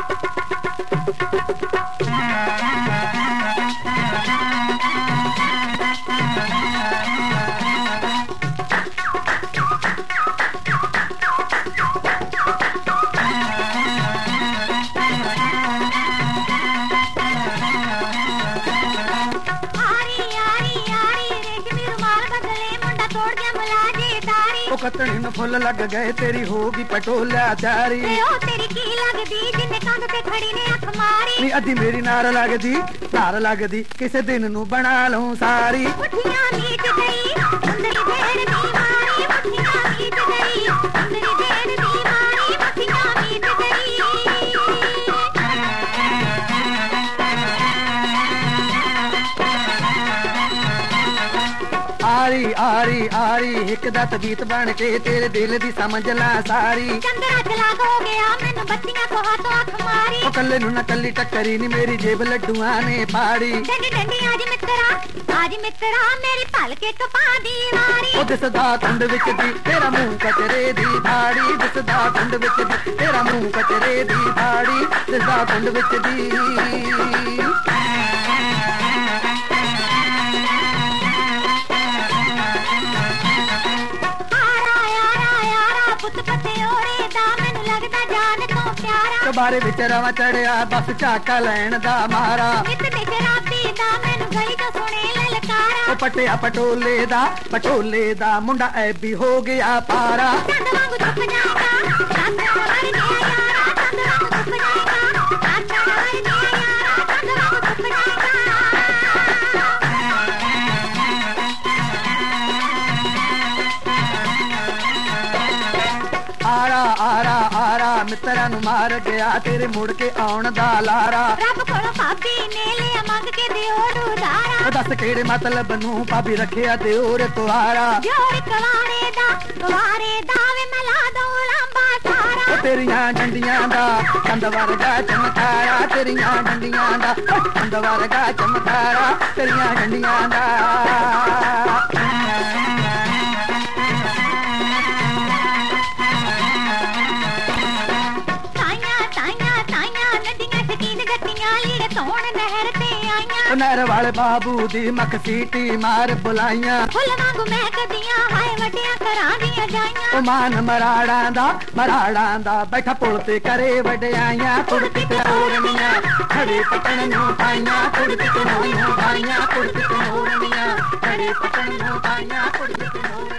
कतनी न फुल लग गए तेरी होगी पटोला चारी तेरी की लगदी जिन्ने कंध ते खड़ी ने अख मारी नी अद्धी मेरी नार लगदी किसे दिन नू बना लूं सारी मुठियां मीट गई सुंदरी भेड़ दी मारी मुठियां मीट गई सुंदरी भेड़ दी मारी मुठियां मीट गई आरी आरी आरी एक दत गीत बन के तेरे दिल दी समझ ला सारी चंद्रा चला हो गया मैनू बत्तियां को हाथों अख मारी ओ कल्ले नू ना कल्ली टक्करी नी मेरी जेब लड्डूआं ने पाड़ी डंडी डंडी आज मित्रा मेरी पलके तो पा दीवारी ओ दिसदा कुंड विच दी तेरा मुंह कचरे दी फाड़ी दिसदा कुंड विच दी तेरा मुंह कचरे दी फाड़ी दिसदा कुंड विच दी बारे विच रवा चढ़िया बस झाका लैन दा मारा ओ पटिया पटोले दा मुंडा ऐबी हो गया पारा आरा मित्रा नू मार गया तेरे मुड़ के आउण दा लारा रब कोलों भाभी ने लिया मंग के दिओर उधारा दस केड़े मतलब नू भाभी रखिया दिओर कुआरा दिओर कुवारे दा वे मला दो लंबा सारा तेरियां डंडियां दा कंद वर्गा चमकारा तेरियां डंडियां दा कंद वर्गा चमकारा तेरियां डंडियां दा नहर वाले बाबू दी मख सीटी मार बुलाइयां फुल वांगू महकदियां हाय वड्डियां करां दियां जाइयां ओ मान मराड़ा दा बैठा पुल ते करे वड्डियां कुड़ती ते ओरनियां खड़े पटन नू पाइयां कुड़ती ते नोरियां पाइयां कुड़ती ते ओरनियां खड़े पटन नू पाइयां कुड़ती ते